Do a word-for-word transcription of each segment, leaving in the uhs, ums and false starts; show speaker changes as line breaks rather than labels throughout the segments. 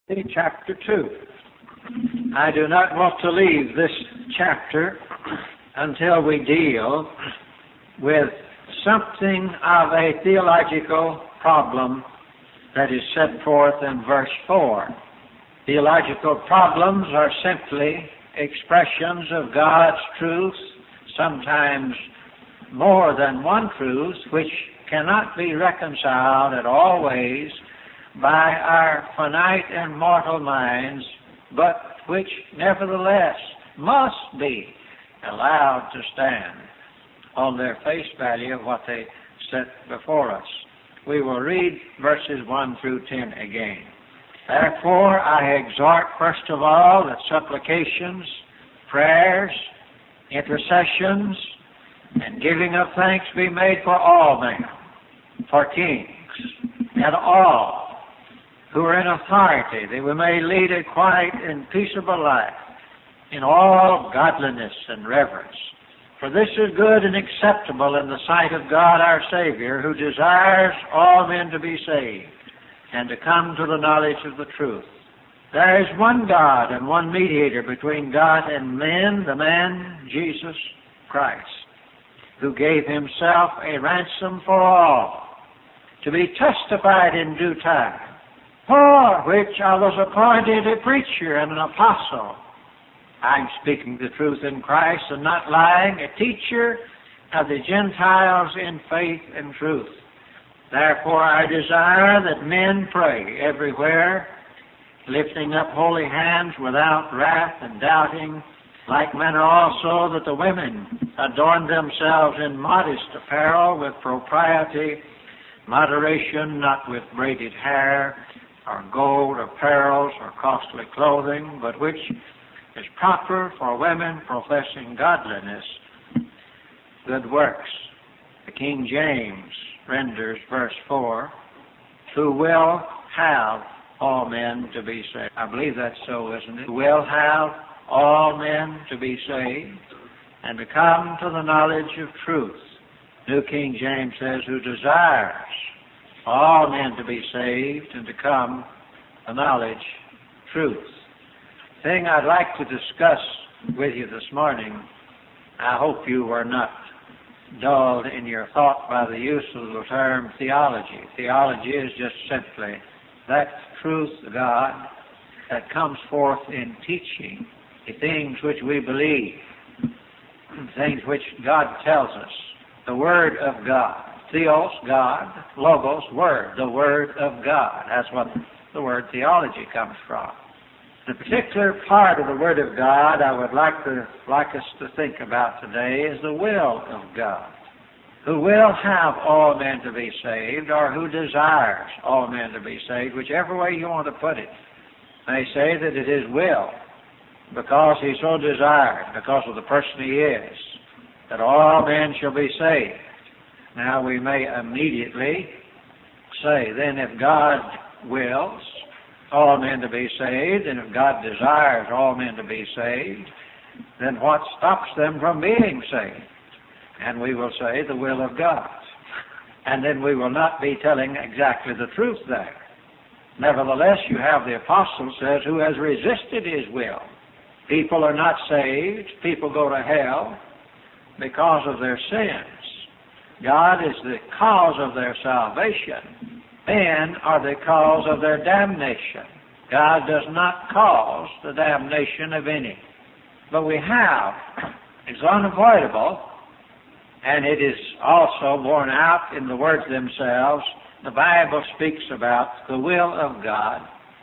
Chapter two. I do not want to leave this chapter until we deal with something of a theological problem that is set forth in verse four. Theological problems are simply expressions of God's truth, sometimes more than one truth, which cannot be reconciled at all ways by our finite and mortal minds, but which nevertheless must be allowed to stand on their face value of what they set before us. We will read verses one through ten again. Therefore I exhort first of all that supplications, prayers, intercessions, and giving of thanks be made for all men, for kings, and all who are in authority, that we may lead a quiet and peaceable life in all godliness and reverence. For this is good and acceptable in the sight of God our Savior, who desires all men to be saved and to come to the knowledge of the truth. There is one God and one mediator between God and men, the man Jesus Christ, who gave himself a ransom for all, to be testified in due time, for which I was appointed a preacher and an apostle. I'm speaking the truth in Christ and not lying, a teacher of the Gentiles in faith and truth. Therefore I desire that men pray everywhere, lifting up holy hands without wrath and doubting. Like manner also that the women adorn themselves in modest apparel with propriety, moderation, not with braided hair, or gold, or pearls, or costly clothing, but which is proper for women professing godliness, good works. The King James renders verse four, who will have all men to be saved. I believe that's so, isn't it? Who will have all men to be saved and to come to the knowledge of truth. New King James says, who desires all men to be saved and to come to knowledge of truth. The thing I'd like to discuss with you this morning, I hope you were not dulled in your thought by the use of the term theology. Theology is just simply that truth of God that comes forth in teaching the things which we believe, things which God tells us, the Word of God. Theos, God, Logos, Word, the Word of God. That's what the word theology comes from. The particular part of the Word of God I would like to like us to think about today is the will of God, who will have all men to be saved, or who desires all men to be saved, whichever way you want to put it. They say that it is will, because he so desired, because of the person he is, that all men shall be saved. Now we may immediately say, then if God wills all men to be saved, and if God desires all men to be saved, then what stops them from being saved? And we will say the will of God. And then we will not be telling exactly the truth there. Nevertheless, you have the apostle says, who has resisted his will. People are not saved. People go to hell because of their sins. God is the cause of their salvation. Men are the cause of their damnation. God does not cause the damnation of any. But we have, it's unavoidable, and it is also borne out in the words themselves. The Bible speaks about the will of God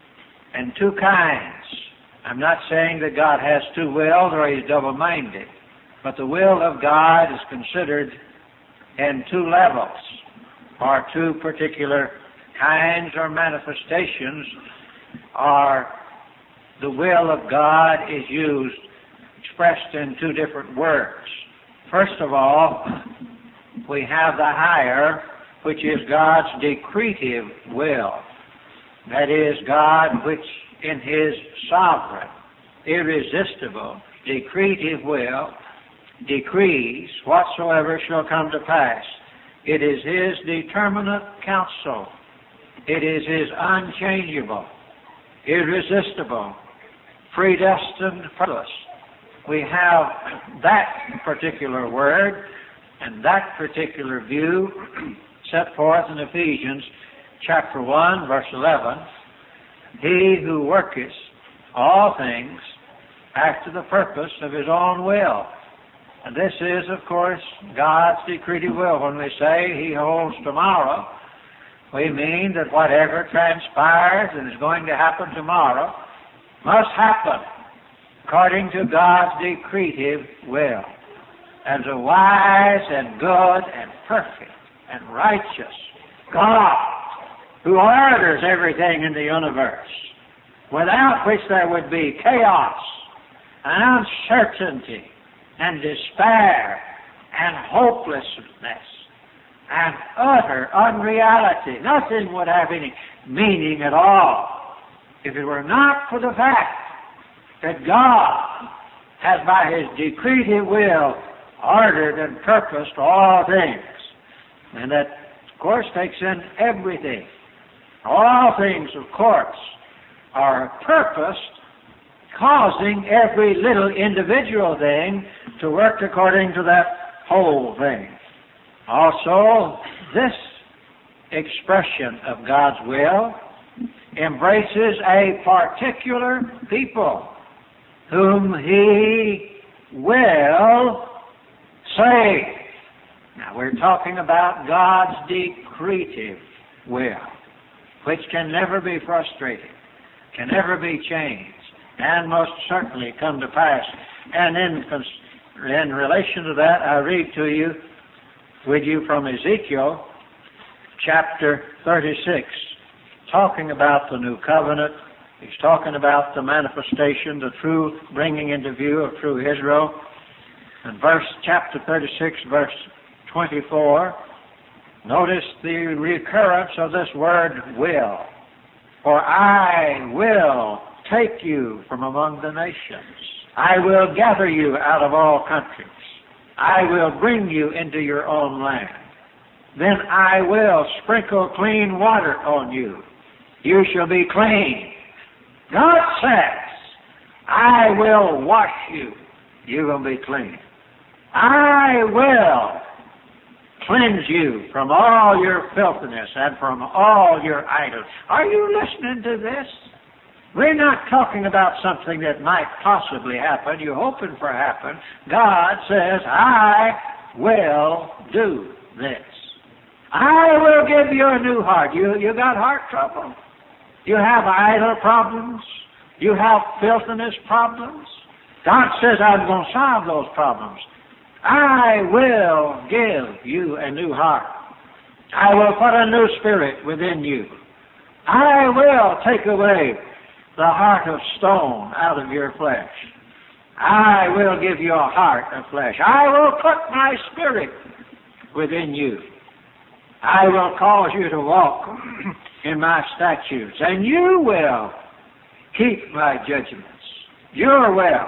in two kinds. I'm not saying that God has two wills or he's double-minded, but the will of God is considered in two levels, or two particular kinds or manifestations, or the will of God is used, expressed in two different words. First of all, we have the higher, which is God's decretive will. That is, God which in his sovereign, irresistible, decretive will decrees whatsoever shall come to pass. It is his determinate counsel. It is his unchangeable irresistible, predestined purpose. We have that particular word and that particular view set forth in Ephesians chapter one, verse eleven. He who worketh all things after the purpose of his own will. And this is, of course, God's decretive will. When we say He holds tomorrow, we mean that whatever transpires and is going to happen tomorrow must happen according to God's decretive will. As a wise and good and perfect and righteous God who orders everything in the universe, without which there would be chaos and uncertainty and despair and hopelessness and utter unreality. Nothing would have any meaning at all if it were not for the fact that God has by His decretive will ordered and purposed all things. And that, of course, takes in everything. All things, of course, are purposed, causing every little individual thing to work according to that whole thing. Also, this expression of God's will embraces a particular people whom He will save. Now, we're talking about God's decretive will, which can never be frustrated, can never be changed, and most certainly come to pass. And in, in relation to that, I read to you, with you from Ezekiel chapter thirty-six, talking about the new covenant. He's talking about the manifestation, the true bringing into view of true Israel. And verse chapter thirty-six, verse twenty-four, notice the recurrence of this word will. For I will take you from among the nations. I will gather you out of all countries. I will bring you into your own land. Then I will sprinkle clean water on you. You shall be clean. God says, I will wash you. You will be clean. I will cleanse you from all your filthiness and from all your idols. Are you listening to this? We're not talking about something that might possibly happen, you're hoping for happen. God says, I will do this. I will give you a new heart. You, you got heart trouble? You have idol problems? You have filthiness problems? God says, I'm going to solve those problems. I will give you a new heart. I will put a new spirit within you. I will take away the heart of stone out of your flesh. I will give you a heart of flesh. I will put my spirit within you. I will cause you to walk in my statutes, and you will keep my judgments. Your will,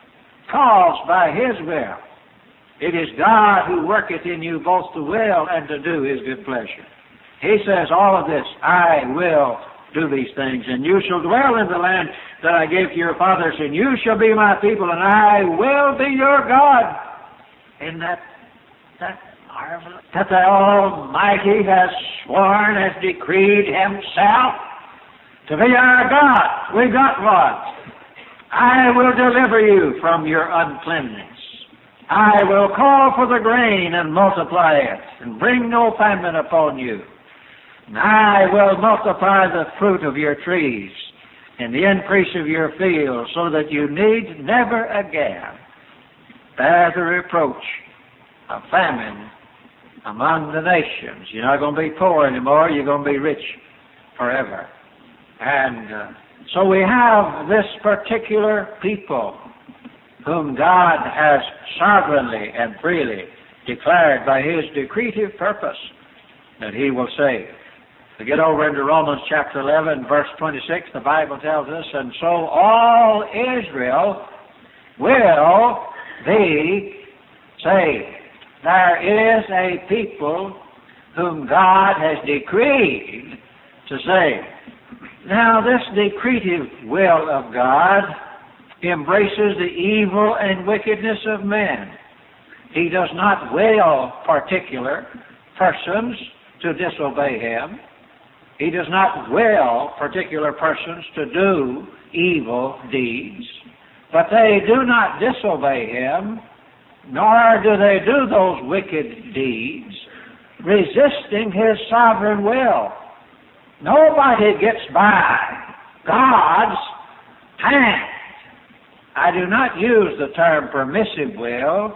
caused by His will. It is God who worketh in you both to will and to do His good pleasure. He says all of this, I will do these things, and you shall dwell in the land that I gave to your fathers, and you shall be my people, and I will be your God. Isn't that, that marvelous? That the Almighty has sworn, has decreed Himself to be our God. We got one. I will deliver you from your uncleanness. I will call for the grain and multiply it, and bring no famine upon you. And I will multiply the fruit of your trees and the increase of your fields, so that you need never again bear the reproach of famine among the nations. You're not going to be poor anymore. You're going to be rich forever. And uh, so we have this particular people whom God has sovereignly and freely declared by His decretive purpose that He will save. To get over into Romans chapter eleven, verse twenty-six, the Bible tells us, and so all Israel will be saved. There is a people whom God has decreed to save. Now, this decretive will of God embraces the evil and wickedness of men. He does not will particular persons to disobey Him. He does not will particular persons to do evil deeds. But they do not disobey Him, nor do they do those wicked deeds, resisting His sovereign will. Nobody gets by God's hand. I do not use the term permissive will,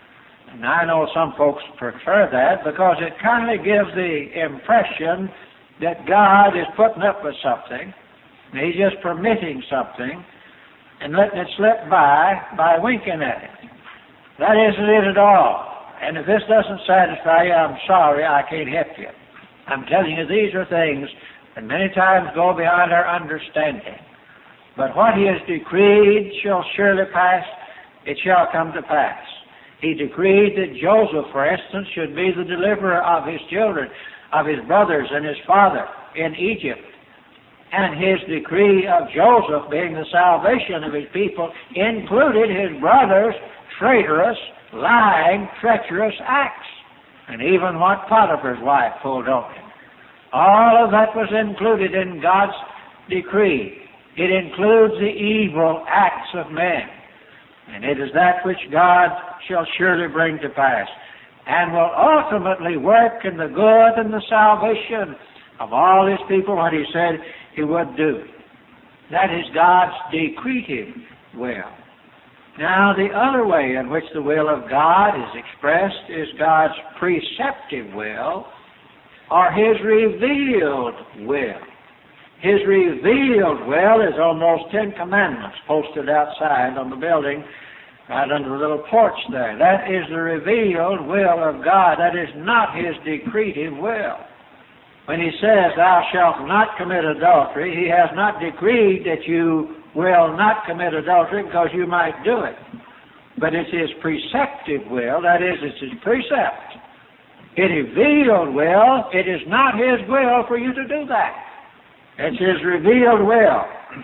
and I know some folks prefer that because it kind of gives the impression that God is putting up with something, and He's just permitting something and letting it slip by by winking at it. That isn't it at all. And if this doesn't satisfy you, I'm sorry, I can't help you. I'm telling you, these are things that many times go beyond our understanding. But what He has decreed shall surely pass, it shall come to pass. He decreed that Joseph, for instance, should be the deliverer of his children, of his brothers and his father in Egypt. And His decree of Joseph being the salvation of His people included his brothers' traitorous, lying, treacherous acts, and even what Potiphar's wife pulled on him. All of that was included in God's decree. It includes the evil acts of men, and it is that which God shall surely bring to pass, and will ultimately work in the good and the salvation of all His people, what He said He would do. That is God's decretive will. Now, the other way in which the will of God is expressed is God's preceptive will, or His revealed will. His revealed will is on those Ten Commandments posted outside on the building, right under the little porch there. That is the revealed will of God. That is not His decretive will. When He says, "Thou shalt not commit adultery," He has not decreed that you will not commit adultery because you might do it. But it's His preceptive will, that is, it's His precept. His revealed will, it is not His will for you to do that. It's His revealed will.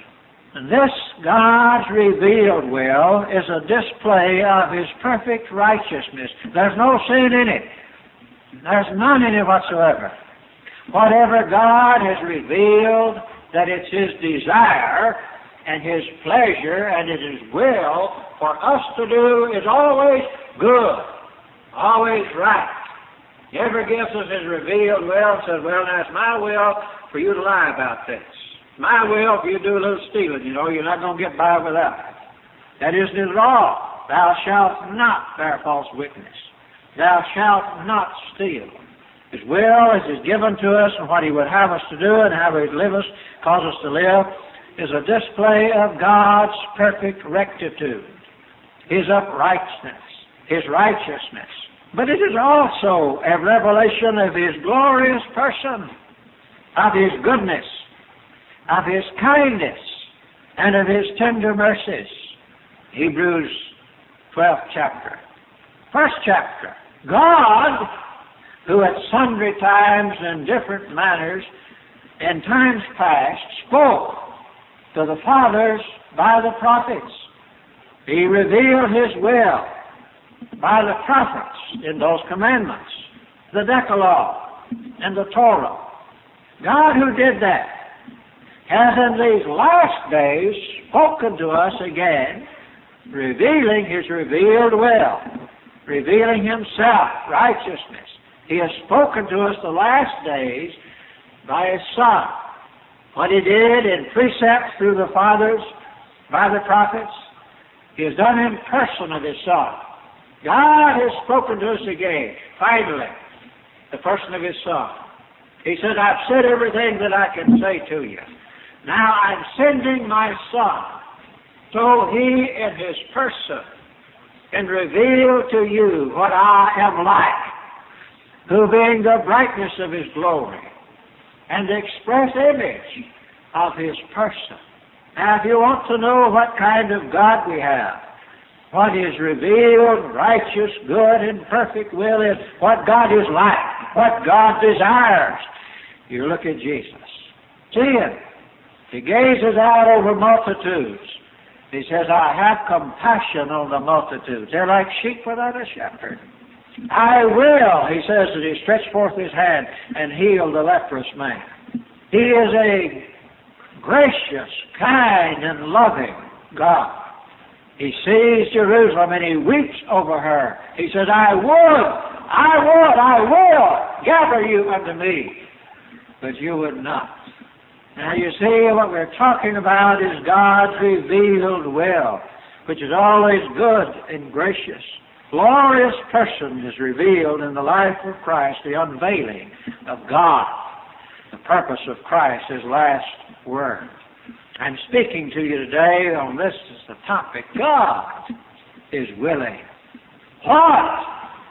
And this God's revealed will is a display of His perfect righteousness. There's no sin in it. There's none in it whatsoever. Whatever God has revealed that it's His desire and His pleasure and it is will for us to do is always good, always right. He ever gives us His revealed will and says, "Well, now it's my will for you to lie about this. My will for you to do a little stealing. You know, you're not going to get by without it. That isn't it at all. Thou shalt not bear false witness. Thou shalt not steal." His will, as is given to us, and what He would have us to do and how He'd live us, cause us to live, is a display of God's perfect rectitude, His uprightness, His righteousness. But it is also a revelation of His glorious person, of His goodness, of His kindness, and of His tender mercies. Hebrews twelfth chapter. First chapter. God, who at sundry times and different manners in times past spoke to the fathers by the prophets. He revealed His will by the prophets in those commandments, the Decalogue and the Torah. God, who did that, has in these last days spoken to us again, revealing His revealed will, revealing Himself, righteousness. He has spoken to us the last days by His Son. What He did in precept through the fathers, by the prophets, He has done in person of His Son. God has spoken to us again, finally, the person of His Son. He said, "I've said everything that I can say to you. Now I'm sending my Son, so He in His person can reveal to you what I am like, who being the brightness of His glory and the express image of His person." Now, if you want to know what kind of God we have, what His revealed, righteous, good, and perfect will is, what God is like, what God desires, you look at Jesus. See Him. He gazes out over multitudes. He says, I have compassion on the multitudes. They're like sheep without a shepherd. I will, he says, as he stretched forth his hand and healed the leprous man. He is a gracious, kind, and loving God. He sees Jerusalem and he weeps over her. He says, I would, I would, I will gather you unto me, but you would not. Now you see, what we're talking about is God's revealed will, which is always good and gracious. Glorious person is revealed in the life of Christ, the unveiling of God, the purpose of Christ, His last word. I'm speaking to you today on this as the topic. God is willing. What?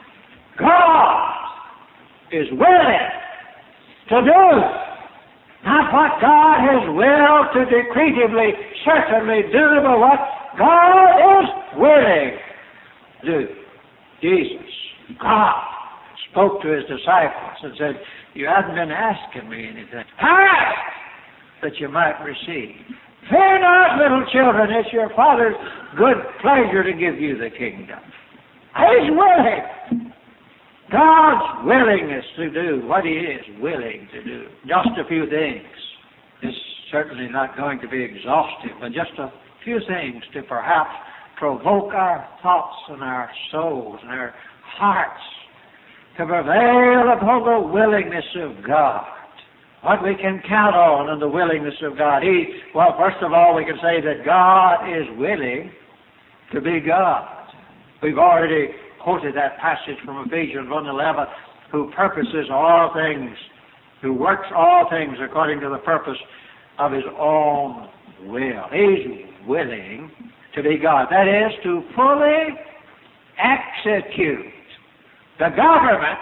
God is willing to do. Not what God has willed to decretively, certainly do, but what God is willing to do. Jesus, God, spoke to His disciples and said, you haven't been asking me anything. Ask that you might receive. Fear not, little children, it's your Father's good pleasure to give you the kingdom. He's willing. God's willingness to do what He is willing to do. Just a few things. It's certainly not going to be exhaustive, but just a few things to perhaps provoke our thoughts and our souls and our hearts to prevail upon the willingness of God. What we can count on in the willingness of God. He, well, first of all, we can say that God is willing to be God. We've already quoted that passage from Ephesians one eleven, who purposes all things, who works all things according to the purpose of His own will. He's willing to be God. That is, to fully execute the government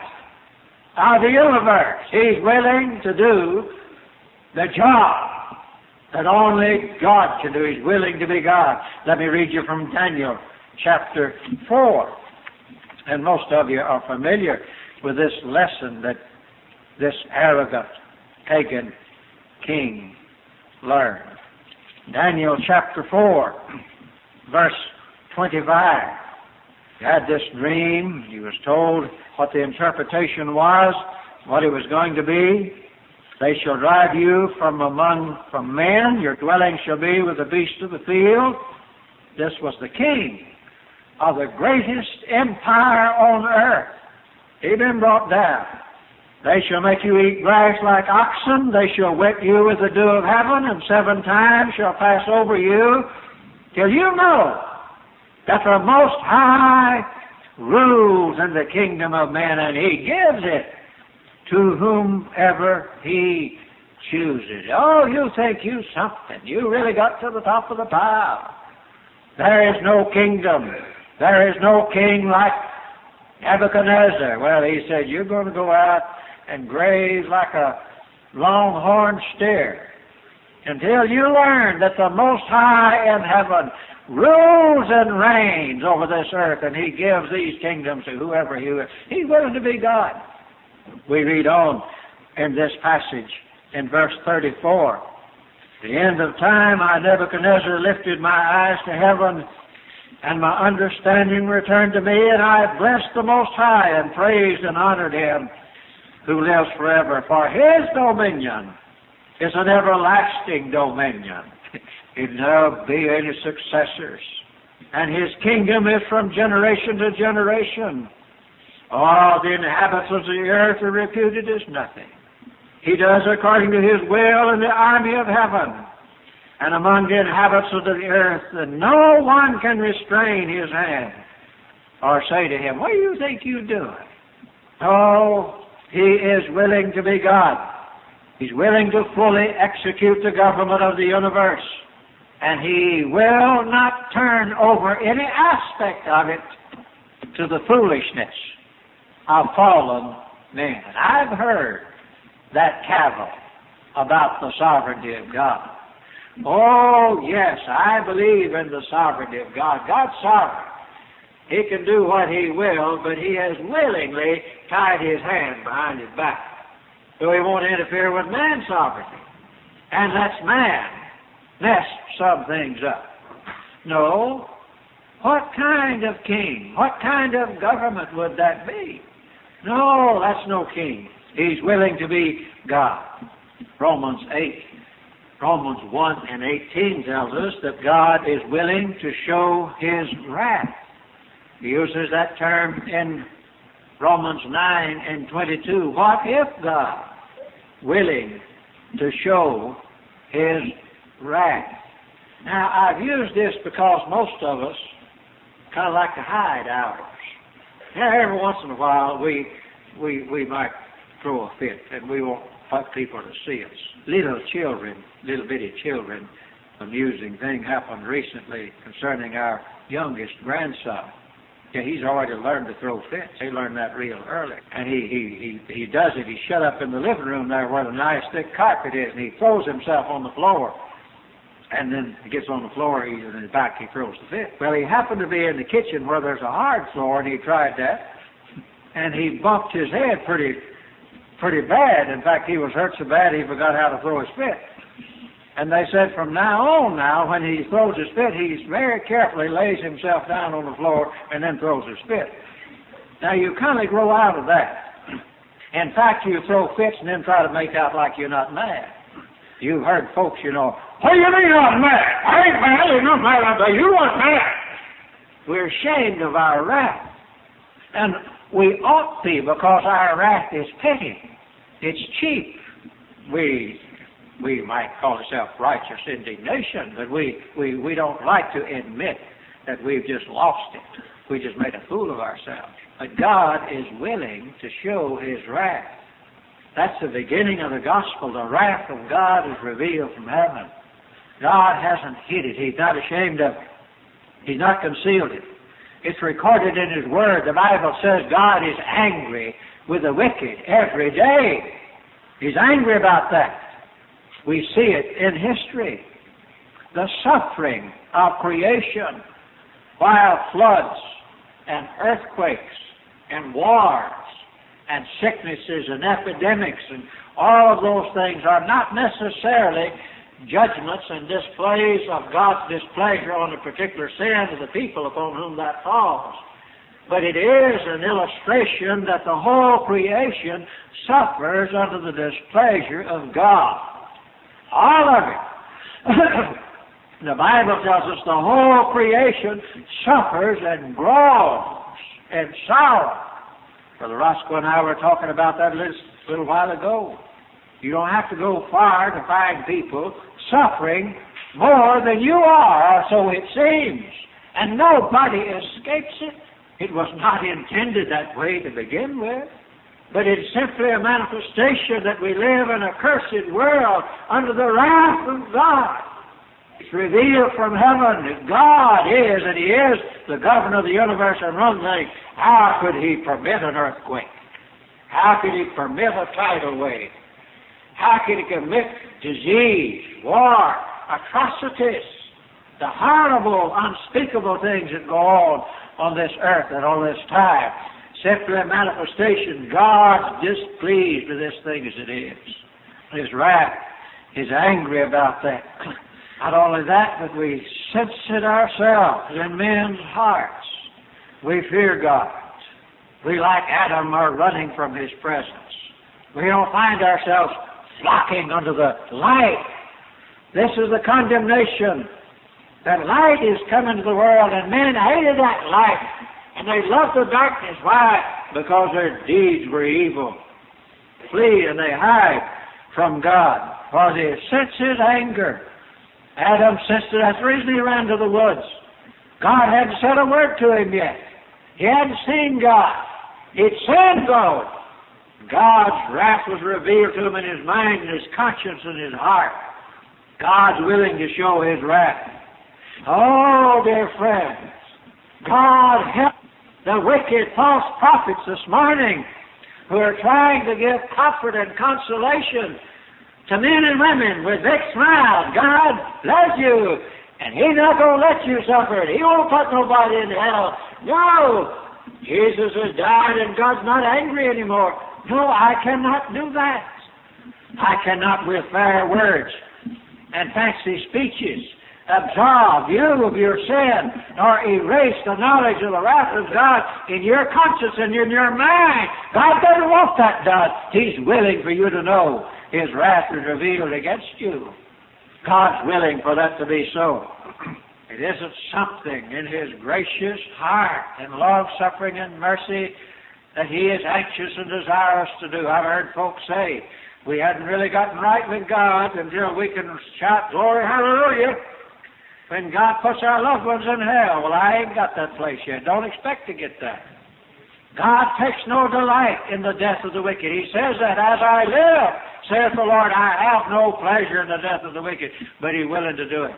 of the universe. He's willing to do the job that only God can do. He's willing to be God. Let me read you from Daniel chapter four. And most of you are familiar with this lesson that this arrogant pagan king learned. Daniel chapter four, verse twenty-five. He had this dream. He was told what the interpretation was, what it was going to be. They shall drive you from among from men. Your dwelling shall be with the beasts of the field. This was the king of the greatest empire on earth. He'd been brought down. They shall make you eat grass like oxen. They shall wet you with the dew of heaven, and seven times shall pass over you, till you know that the Most High rules in the kingdom of men, and He gives it to whomever He chooses. Oh, you think you something. You really got to the top of the pile. There is no kingdom. There is no king like Nebuchadnezzar. Well, he said, you're going to go out and graze like a longhorn steer until you learn that the Most High in heaven rules and reigns over this earth, and He gives these kingdoms to whoever He will. He's willing to be God. We read on in this passage in verse thirty-four. The end of time, I, Nebuchadnezzar, lifted my eyes to heaven, and my understanding returned to me, and I blessed the Most High, and praised and honored Him who lives forever. For His dominion is an everlasting dominion. It never be any successors. And His kingdom is from generation to generation. All the inhabitants of the earth are reputed as nothing. He does according to His will in the army of heaven and among the inhabitants of the earth, and no one can restrain His hand or say to Him, what do you think you're doing? Oh, He is willing to be God. He's willing to fully execute the government of the universe. And He will not turn over any aspect of it to the foolishness of fallen men. I've heard that cavil about the sovereignty of God. Oh, yes, I believe in the sovereignty of God. God's sovereign. He can do what He will, but He has willingly tied His hand behind His back. So He won't interfere with man's sovereignty. And that's man mess some things up. No. What kind of king? What kind of government would that be? No, that's no king. He's willing to be God. Romans eight, Romans one and eighteen tells us that God is willing to show His wrath. He uses that term in Romans nine and twenty-two. What if God willing to show His wrath? Now, I've used this because most of us kind of like to hide ours. Now, every once in a while, we we we might throw a fit, and we won't want people to see us. Little children, little bitty children, amusing thing happened recently concerning our youngest grandson. Yeah, he's already learned to throw fits. He learned that real early. And he, he, he, he does it. He's shut up in the living room there where the nice thick carpet is, and he throws himself on the floor. And then he gets on the floor, he, in his back, he throws the fit. Well, he happened to be in the kitchen where there's a hard floor, and he tried that. And he bumped his head pretty, pretty bad. In fact, he was hurt so bad he forgot how to throw his fit. And they said from now on now, when he throws his fit, he very carefully lays himself down on the floor and then throws his fit. Now, you kind of grow out of that. In fact, you throw fits and then try to make out like you're not mad. You've heard folks, you know, what do you mean I'm mad? I ain't mad. You're not mad. I say, you weren't mad. We're ashamed of our wrath. And we ought to be, because our wrath is petty. It's cheap. We we might call it self-righteous indignation, but we, we, we don't like to admit that we've just lost it. We just made a fool of ourselves. But God is willing to show His wrath. That's the beginning of the gospel. The wrath of God is revealed from heaven. God hasn't hid it. He's not ashamed of it. He's not concealed it. It's recorded in His Word. The Bible says God is angry with the wicked every day. He's angry about that. We see it in history. The suffering of creation, while floods and earthquakes and wars and sicknesses and epidemics and all of those things are not necessarily judgments and displays of God's displeasure on a particular sin of the people upon whom that falls. But it is an illustration that the whole creation suffers under the displeasure of God. All of it. The Bible tells us the whole creation suffers and groans and sorrows. Brother Roscoe and I were talking about that a little, little while ago. You don't have to go far to find people suffering more than you are, or so it seems. And nobody escapes it. It was not intended that way to begin with. But it's simply a manifestation that we live in a cursed world under the wrath of God. It's revealed from heaven that God is, and He is the governor of the universe. And one thing, how could He permit an earthquake? How could He permit a tidal wave? How could He commit disease, war, atrocities, the horrible, unspeakable things that go on on this earth at all this time? Simply a manifestation. God's displeased with this thing as it is. His wrath is angry about that. Not only that, but we sense it ourselves in men's hearts. We fear God. We, like Adam, are running from His presence. We don't find ourselves flocking under the light. This is the condemnation. That light is coming to the world, and men hated that light. And they loved the darkness. Why? Because their deeds were evil. Flee and they hide from God. For they sense His anger. Adam sensed it. That's the reason he ran to the woods. God hadn't said a word to him yet. He hadn't seen God. He'd seen God. God's wrath was revealed to him in his mind and his conscience and his heart. God's willing to show His wrath. Oh, dear friends, God help the wicked false prophets this morning who are trying to give comfort and consolation to men and women with big smiles. God loves you, and He's not going to let you suffer. He won't put nobody in hell. No, Jesus has died, and God's not angry anymore. No, I cannot do that. I cannot with fair words and fancy speeches absolve you of your sin, nor erase the knowledge of the wrath of God in your conscience and in your mind. God doesn't want that done. He's willing for you to know His wrath is revealed against you. God's willing for that to be so. It isn't something in His gracious heart and long-suffering and mercy that He is anxious and desirous to do. I've heard folks say, we hadn't really gotten right with God until we can shout, glory, hallelujah, when God puts our loved ones in hell. Well, I ain't got that place yet. Don't expect to get that. God takes no delight in the death of the wicked. He says that, as I live, saith the Lord, I have no pleasure in the death of the wicked, but He's willing to do it.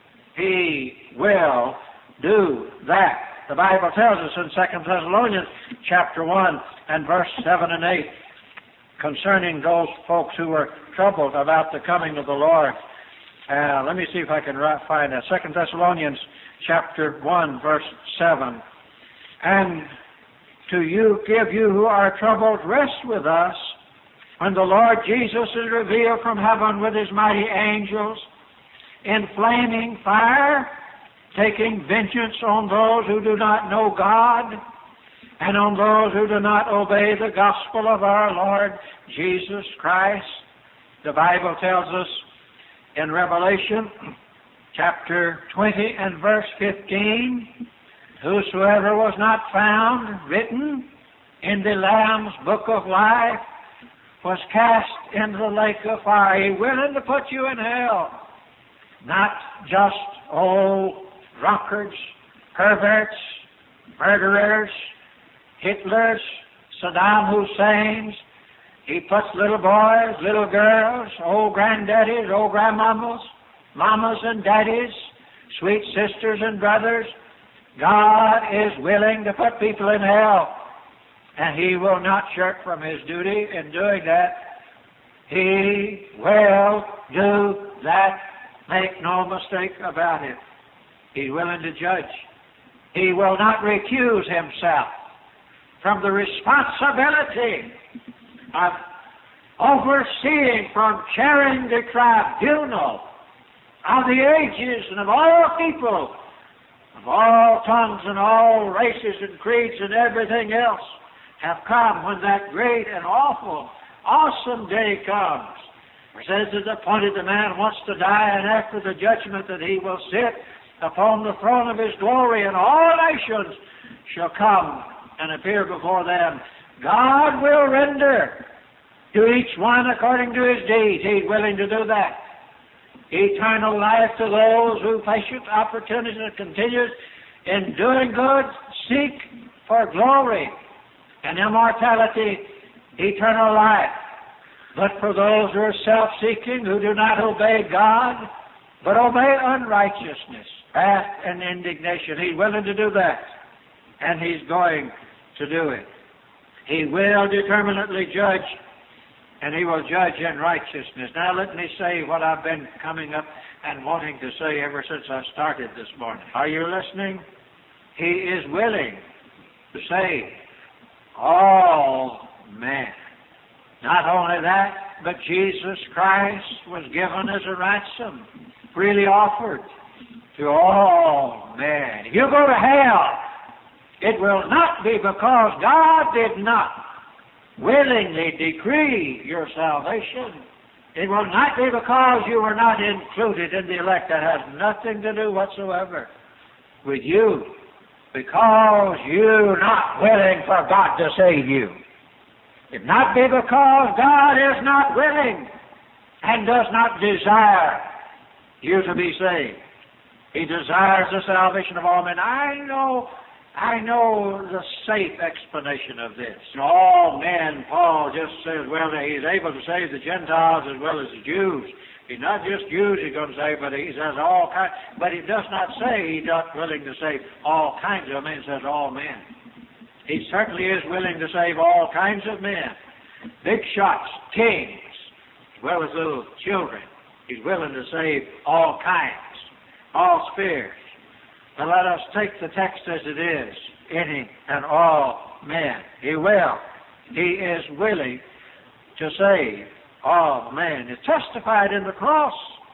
He will do that. The Bible tells us in Second Thessalonians chapter one and verse seven and eight concerning those folks who were troubled about the coming of the Lord. Uh, let me see if I can find that. Second Thessalonians chapter one, verse seven. And to you give you who are troubled rest with us when the Lord Jesus is revealed from heaven with His mighty angels in flaming fire, taking vengeance on those who do not know God and on those who do not obey the gospel of our Lord Jesus Christ. The Bible tells us in Revelation chapter twenty and verse fifteen, whosoever was not found written in the Lamb's book of life was cast into the lake of fire. He's willing to put you in hell. Not just old drunkards, perverts, murderers, Hitlers, Saddam Husseins. He puts little boys, little girls, old granddaddies, old grandmamas, mamas and daddies, sweet sisters and brothers. God is willing to put people in hell, and He will not shirk from His duty in doing that. He will do that. Make no mistake about it. He's willing to judge. He will not recuse Himself from the responsibility of overseeing, from chairing the tribunal of the ages and of all people, of all tongues and all races and creeds and everything else have come when that great and awful, awesome day comes. It says it's appointed the man wants to die, and after the judgment that he will sit upon the throne of His glory, and all nations shall come and appear before them. God will render to each one according to his deeds. He's willing to do that. Eternal life to those who patient opportunity continues in doing good, seek for glory, and immortality, eternal life. But for those who are self-seeking, who do not obey God, but obey unrighteousness, wrath and indignation, He's willing to do that. And He's going to do it. He will determinately judge, and He will judge in righteousness. Now let me say what I've been coming up and wanting to say ever since I started this morning. Are you listening? He is willing to save all men. Not only that, but Jesus Christ was given as a ransom, freely offered to all men. If you go to hell, it will not be because God did not willingly decree your salvation. It will not be because you were not included in the elect. That has nothing to do whatsoever with you, because you're not willing for God to save you. It not be because God is not willing and does not desire you to be saved. He desires the salvation of all men. I know, I know the safe explanation of this. All men, Paul just says, well, He's able to save the Gentiles as well as the Jews. He's not just Jews He's going to save, but He says all kinds. But He does not say He's not willing to save all kinds of men. He says all men. He certainly is willing to save all kinds of men. Big shots, kings, as well as little children. He's willing to save all kinds, all spheres. But let us take the text as it is, any and all men. He will. He is willing to save all men. It's testified in the cross.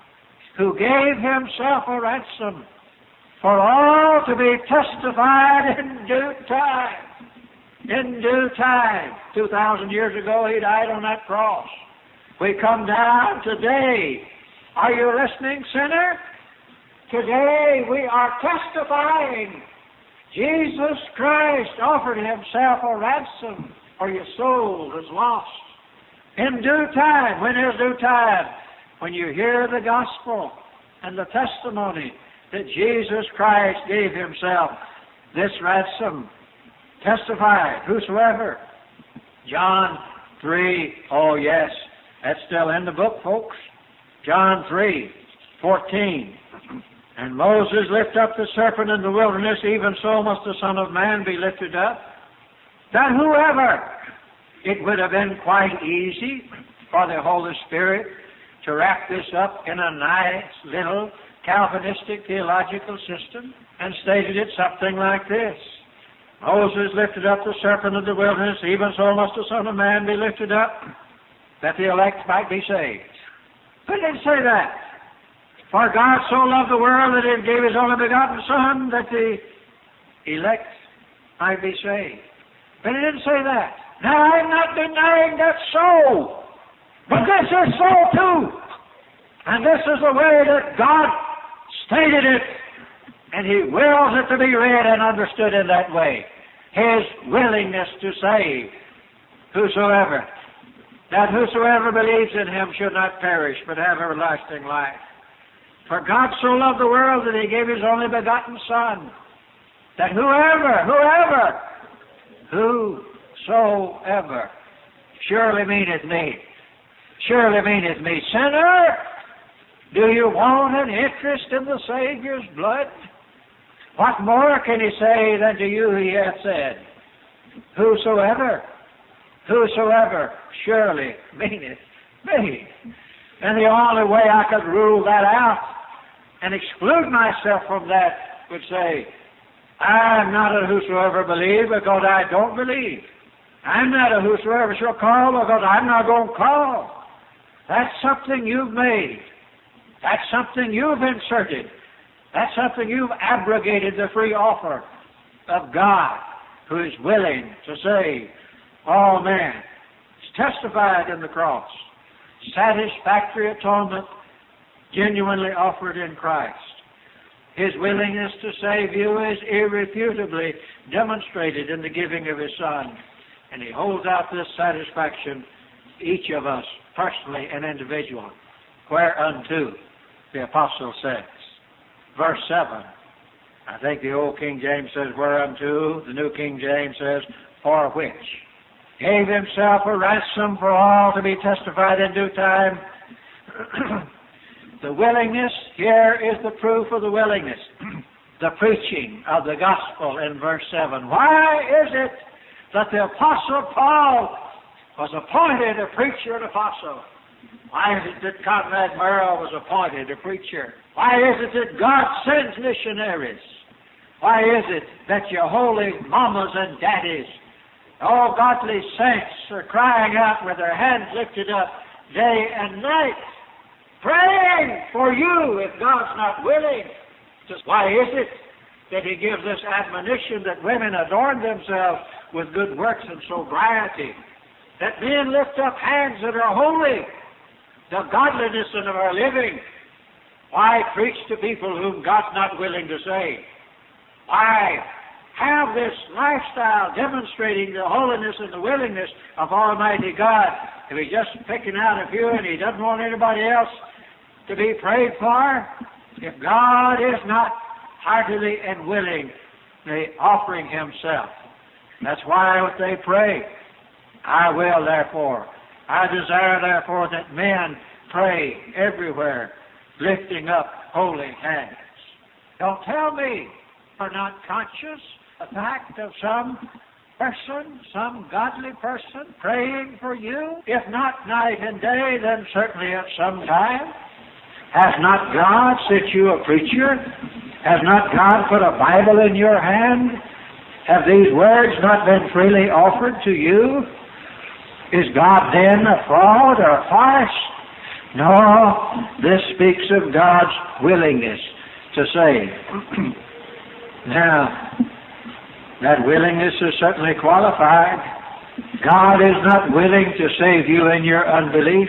who gave himself a ransom for all to be testified in due time. In due time. Two thousand years ago, he died on that cross. We come down today. Are you listening, sinner? Today we are testifying. Jesus Christ offered himself a ransom for your soul that's lost. In due time. When is due time? When you hear the gospel and the testimony that Jesus Christ gave himself this ransom. Testified, whosoever. John three, oh yes, that's still in the book, folks. John three, fourteen. And Moses lifted up the serpent in the wilderness, even so must the Son of Man be lifted up. That whoever, it would have been quite easy for the Holy Spirit to wrap this up in a nice little Calvinistic theological system and stated it something like this. Moses lifted up the serpent in the wilderness, even so must the Son of Man be lifted up, that the elect might be saved. But it didn't say that. For God so loved the world that he gave his only begotten Son, that the elect might be saved. But it didn't say that. Now, I'm not denying that's so. But this is so too. And this is the way that God stated it. And he wills it to be read and understood in that way. His willingness to save whosoever. That whosoever believes in him should not perish, but have everlasting life. For God so loved the world that he gave his only begotten Son. That whoever, whoever, whosoever, surely meaneth me. Surely meaneth me. Sinner, do you want an interest in the Savior's blood? What more can he say than to you he hath said? Whosoever, whosoever, surely meaneth me. And the only way I could rule that out and exclude myself from that would say, I'm not a whosoever believe because I don't believe. I'm not a whosoever shall call because I'm not going to call. That's something you've made. That's something you've inserted. That's something you've abrogated the free offer of God, who is willing to save all men. It's testified in the cross. Satisfactory atonement, genuinely offered in Christ. His willingness to save you is irrefutably demonstrated in the giving of his Son. And he holds out this satisfaction to each of us, personally and individually. Whereunto, the apostle says. Verse seven. I think the old King James says, whereunto. The New King James says, for which. Gave himself a ransom for all to be testified in due time. The willingness, here is the proof of the willingness. The preaching of the gospel in verse seven. Why is it that the Apostle Paul was appointed a preacher and apostle? Why is it that Conrad Merrill was appointed a preacher? Why is it that God sends missionaries? Why is it that your holy mamas and daddies, all godly saints, are crying out with their hands lifted up day and night, praying for you if God's not willing? Just why is it that he gives this admonition that women adorn themselves with good works and sobriety, that men lift up hands that are holy, the godliness of our living? Why preach to people whom God's not willing to save? Why have this lifestyle demonstrating the holiness and the willingness of Almighty God? If he's just picking out a few and he doesn't want anybody else to be prayed for, if God is not heartily and willingly offering himself, that's why what they pray. I will therefore, I desire therefore that men pray everywhere, lifting up holy hands. Don't tell me you're not conscious of the fact of some person, some godly person praying for you, if not night and day, then certainly at some time. Has not God sent you a preacher? Has not God put a Bible in your hand? Have these words not been freely offered to you? Is God then a fraud or a farce No, this speaks of God's willingness to save. Now, that willingness is certainly qualified. God is not willing to save you in your unbelief.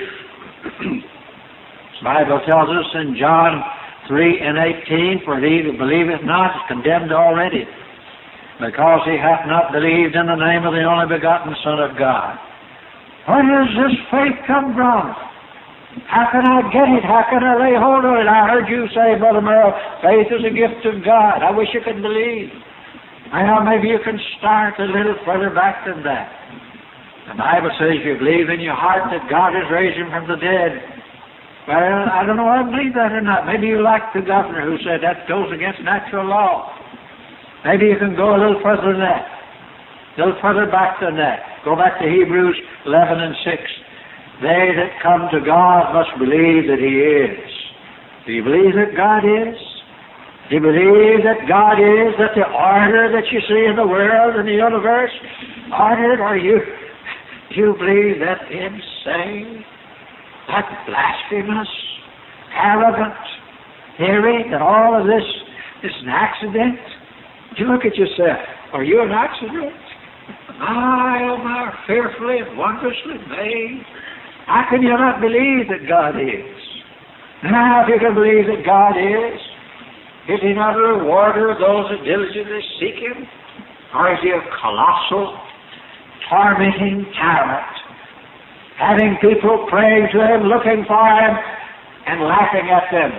The Bible tells us in John three and eighteen, "For he that believeth not is condemned already, because he hath not believed in the name of the only begotten Son of God." Where does this faith come from? How can I get it? How can I lay hold of it? I heard you say, Brother Merle, faith is a gift of God. I wish you could believe. Well, maybe you can start a little further back than that. The Bible says you believe in your heart that God has raised him from the dead. Well, I don't know if I believe that or not. Maybe you like the governor who said that goes against natural law. Maybe you can go a little further than that. A little further back than that. Go back to Hebrews eleven and six. They that come to God must believe that he is. Do you believe that God is? Do you believe that God is, that the order that you see in the world and the universe, ordered, or you, you believe that insane, that blasphemous, arrogant theory that all of this is an accident? You look at yourself. Are you an accident? I am our fearfully and wondrously made. How can you not believe that God is? Now, if you can believe that God is, is he not a rewarder of those that diligently seek him? Or is he a colossal, tormenting tyrant, having people praying to him, looking for him, and laughing at them?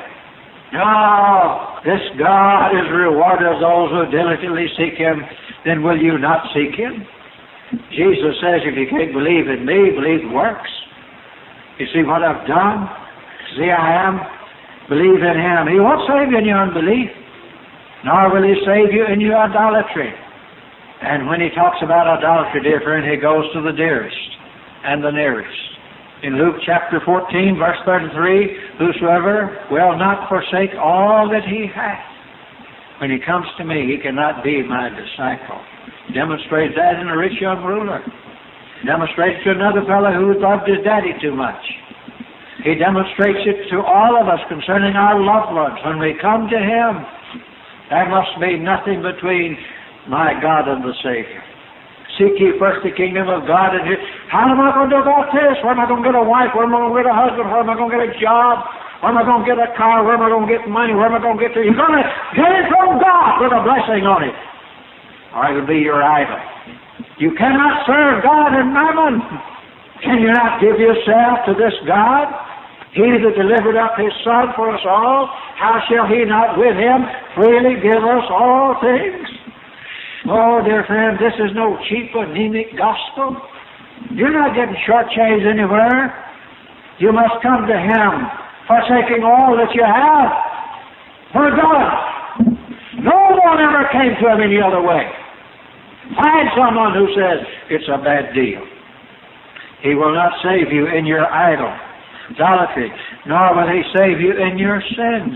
No, this God is a rewarder of those who diligently seek him. Then will you not seek him? Jesus says, if you can't believe in me, believe the works. You see what I've done? See, I am. Believe in him. He won't save you in your unbelief, nor will he save you in your idolatry. And when he talks about idolatry, dear friend, he goes to the dearest and the nearest. In Luke chapter fourteen, verse thirty-three, whosoever will not forsake all that he hath, when he comes to me, he cannot be my disciple. Demonstrates that in a rich young ruler. Demonstrates to another fellow who loved his daddy too much. He demonstrates it to all of us concerning our loved ones. When we come to him, there must be nothing between my God and the Savior. Seek ye first the kingdom of God and his. How am I going to do about this? Where am I going to get a wife? Where am I going to get a husband? Where am I going to get a job? Where am I going to get a car? Where am I going to get money? Where am I going to get to? You're going to get it from God with a blessing on it, or it will be your idol. You cannot serve God and mammon. Can you not give yourself to this God? He that delivered up his Son for us all, how shall he not with him freely give us all things? Oh, dear friend, this is no cheap, anemic gospel. You're not getting shortchanged anywhere. You must come to him, forsaking all that you have for God. No one ever came to him any other way. Find someone who says it's a bad deal. He will not save you in your idol, idolatry, nor will he save you in your sins.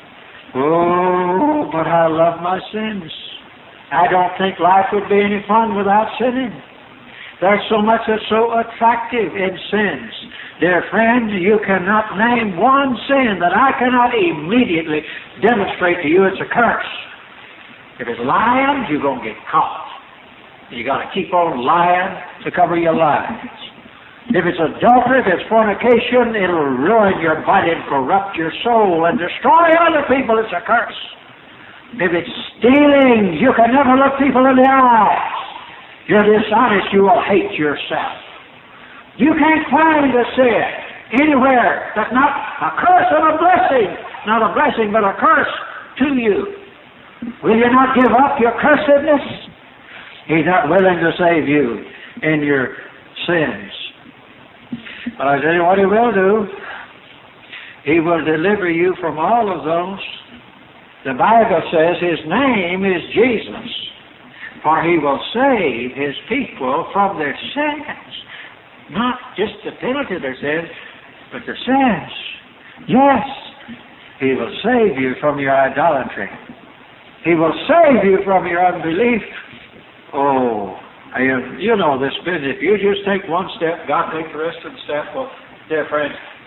Oh, but I love my sins. I don't think life would be any fun without sinning. There's so much that's so attractive in sins. Dear friend, you cannot name one sin that I cannot immediately demonstrate to you it's a curse. If it's lying, you're going to get caught. You got to keep on lying to cover your lies. If it's adultery, if it's fornication, it'll ruin your body and corrupt your soul and destroy other people. It's a curse. If it's stealing, you can never look people in the eyes. You're dishonest, you will hate yourself. You can't find a sin anywhere that's not a curse and a blessing. Not a blessing, but a curse to you. Will you not give up your cursedness? He's not willing to save you in your sins. But I tell you what he will do. He will deliver you from all of those. The Bible says his name is Jesus, for he will save his people from their sins. Not just the penalty of their sins, but their sins. Yes, he will save you from your idolatry. He will save you from your unbelief. Oh, you know this business. If you just take one step, God takes the rest of the step. Well, dear friends,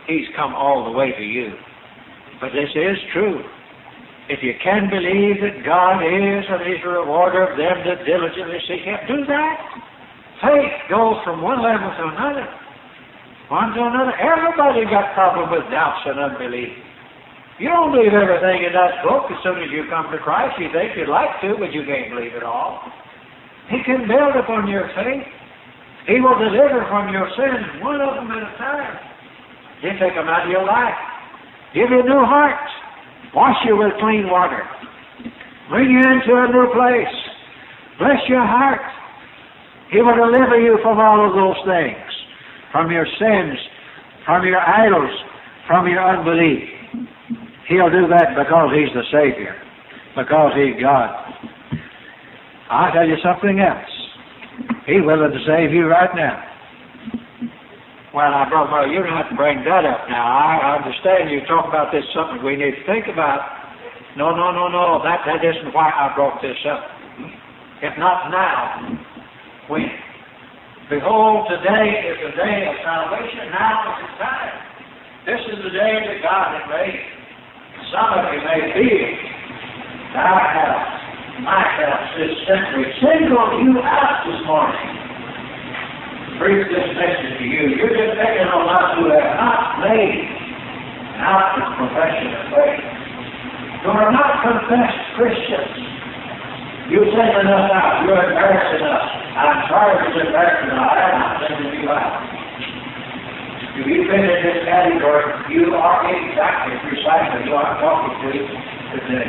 He's come all the way to you. But this is true. If you can believe that God is and is a rewarder of them that diligently seek Him, do that. Faith goes from one level to another. One to another. Everybody got problem with doubts and unbelief. You don't believe everything in that book as soon as you come to Christ. You think you'd like to, but you can't believe it all. He can build upon your faith. He will deliver from your sins, one of them at a time. He'll take them out of your life. Give you a new heart. Wash you with clean water. Bring you into a new place. Bless your heart. He will deliver you from all of those things. From your sins, from your idols, from your unbelief. He'll do that because He's the Savior. Because He's God. I'll tell you something else. He's willing to save you right now. Well, now, Brother Murray, you don't have to bring that up now. I understand you talk about this something we need to think about. No, no, no, no. That, that isn't why I brought this up. If not now, when? Behold, today is the day of salvation. Now is the time. This is the day that God has made. Some of you may feel thou hast, my house is simply singled you out this morning. Preach this message to you. You're just thinking on us who have not made an outward profession of faith. You are not confessed Christians. You send enough out. You're embarrassing us. I'm sorry for this embarrassment. I am not sending you out. If you fit in this category, you are exactly, precisely who I'm talking to today.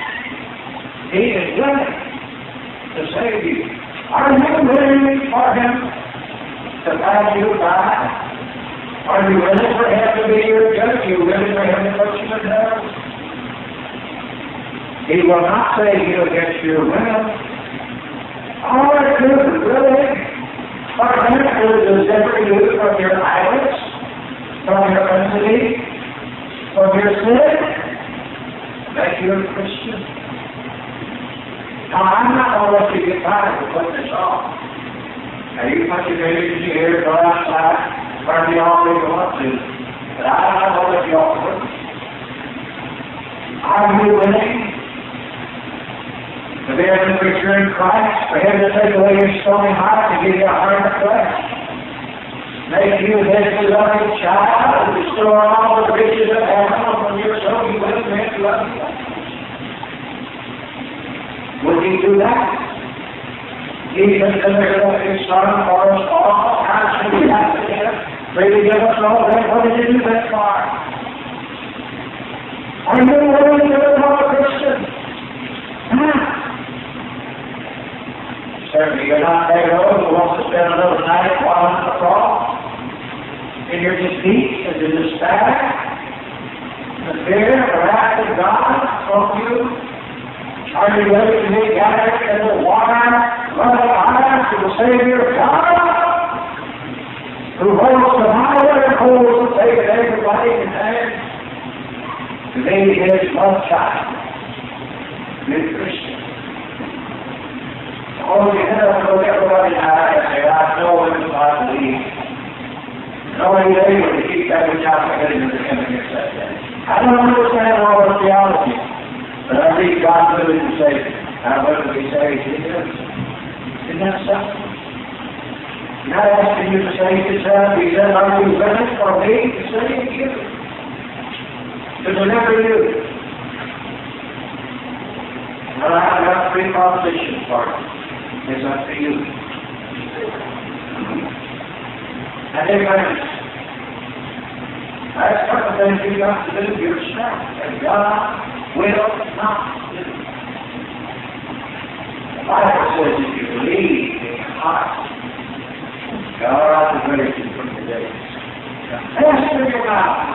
He is willing to save you. Are you willing for Him to pass you by? Are you willing for Him to be your judge? Are you willing for Him to put you in hell? He will not save you against your will. All it is really for Him to deliver you from your idols, from your unbelief, from your sin, make you a Christian. Now, I'm not going to let you get tired of putting this off. Now, you put your babies in your ear, go outside, turn me off if you want to. But I'm not going to let you off with it. Are you willing to be a new creature in Christ, for Him to take away your stony heart and give you a heart of flesh? Make you His beloved child, restore all the riches of heaven from your soul, you will make love you. Would He do that? He has delivered up His Son for us all. How should we have to Him? Freely give us all that. What did He do that for? Are you willing to become a Christian? Hmm. Certainly you're not Pharaoh who wants to spend another night while on the cross. In your defeat and the despair, the fear, the wrath of God from you. Are you ready to be gathered in the water, running high to the Savior God, who holds the power and holds the faith of everybody in hand, to be His love child, be Christian? Oh, you never look everybody in the eye and say, I know Him, I believe. No one is able to keep that which I'm committed to Him against that day. I don't understand all the theology. But I think God's willing to save you. How willing to be saved? Isn't that something? Not asking you to save yourself. He said, are you willing for me to save you? To deliver you? Well, I have got three propositions for you. It's up to you. And then, that's one of the things you've got to do yourself. And God will not do. The Bible says if you believe in your heart, God is raised you from the dead. Confess with your mouth.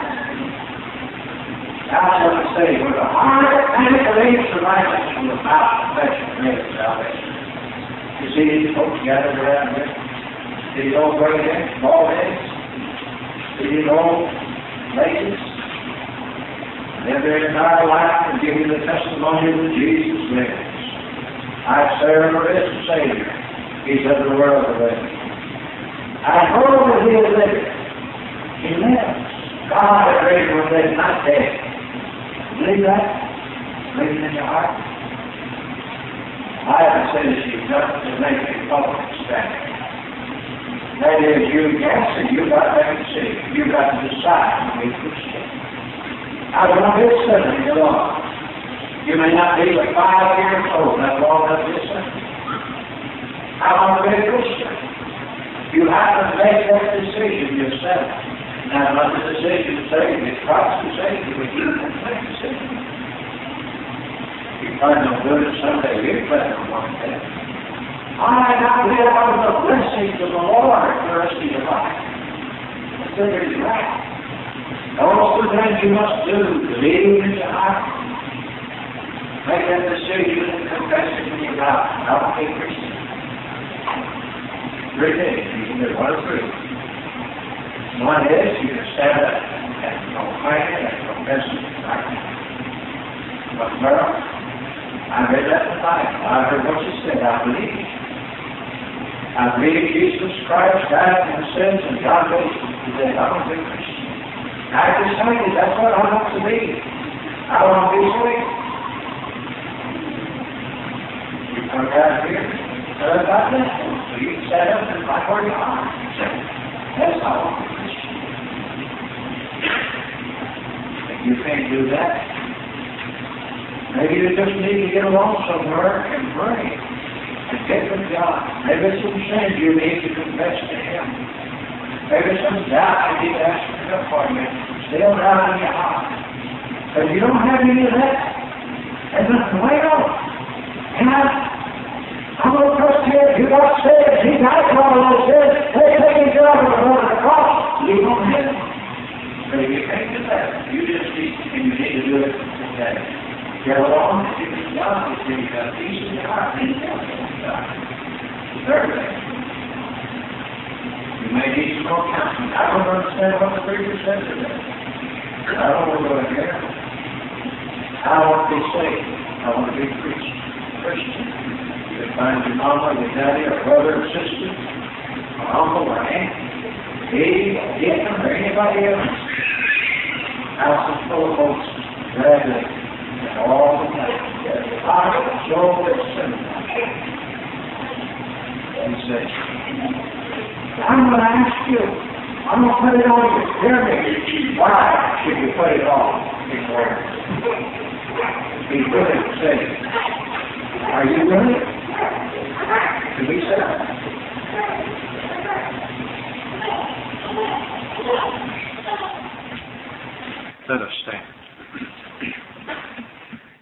Thou shalt say, with the heart and believes the righteousness, with the mouth confession makes salvation. You see these folks gathered around here? These old great heads, bald heads, these old ladies. Live their entire life and give you the testimony that Jesus lives. I serve a risen Savior. He's of the world today. I know that He is living. He lives. God had raised one day, not dead. Believe that? Believe it in your heart? I haven't said that you've got to make a public statement. That is, you yes, and you've got to make a decision. You've got to decide to be Christian. I don't want to be a sinner any longer. You may not be but five years old. That's all that is. I want to be a Christian. You have to make that decision yourself. Now, not the decision to save you. It's Christ's decision, but you have to make a decision. You find no good at Sunday, you're glad to want that. I not live out of the blessings of the Lord for the rest of your life. Consider it right. All the things you must do, believe in your heart. Make that decision and confess it in your mouth. I will be a Christian. Three things. You can do one of three. One is you can stand up and proclaim it and confess it. But girl, I read that in the Bible. I heard what you said. I believe it. I believe Jesus Christ died for my sins and God raised him today. I want to be a Christian. I decided that's what I want to be. I want to be saved. You come down here, tell about that. So you can stand up and like where you are. Yes, I want to be a Christian. If you can't do that, maybe you just need to get along somewhere and pray. And get with God. Maybe some sins you need to confess to Him. Maybe some doubt you need to ask for help for you. Still down in your heart. But if you don't have any of that, there's nothing to wait on. And I, I'm going to trust Him. You got saved. He died for all those sins. They take His job and go to the cross. Leave on Him. But if you can't do that, you just need, and you need to do it today. Get along and give it God. If you've got peace in your heart, then you Third thing, you may need some more counseling. I don't understand what the preacher said today. I don't want to go in there. I want to be saved. I want to be a Christian. Christian. You can find your mama, your daddy, or brother, or sister, or uncle, or aunt, baby, or deacon, or anybody else. House is full of folks graduating all the time. I show this sin. And say, I'm going to ask you, I'm going to put it on you. Hear me. Why should you put it on before Be willing to say, are you willing to be saved?